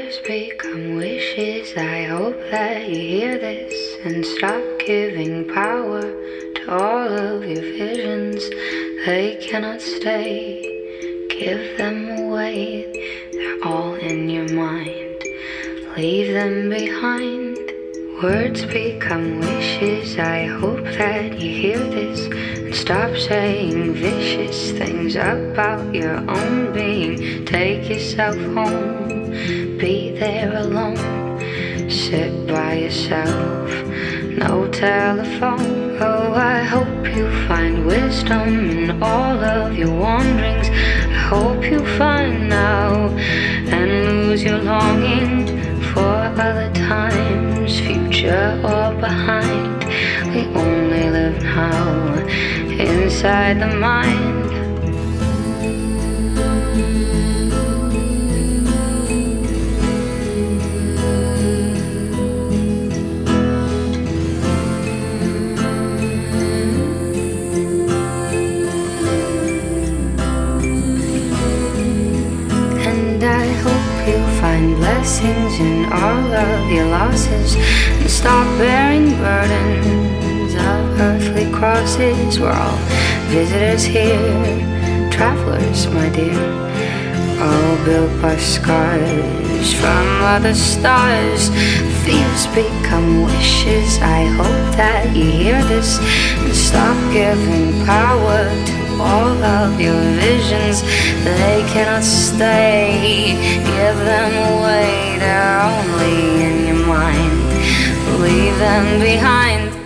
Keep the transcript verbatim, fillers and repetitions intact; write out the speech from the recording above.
Words become wishes. I hope that you hear this and stop giving power to all of your visions. They cannot stay. Give them away. They're all in your mind. Leave them behind. Words become wishes. I hope that you hear this and stop saying vicious things about your own being. Take yourself home. Be there alone. Sit by yourself. No telephone. Oh, I hope you find wisdom in all of your wanderings. I hope you find now and lose your longing for other times, future or behind. We only live now, inside the mind. And I hope you find blessings in all of your losses and stop bearing burdens of earthly crosses. We're all visitors here, travelers, my dear, all built by scars from other stars. Fears become wishes. I hope that you hear this and stop giving power to all of your visions. They cannot stay. Give them away. They're only in your mind. Leave them behind.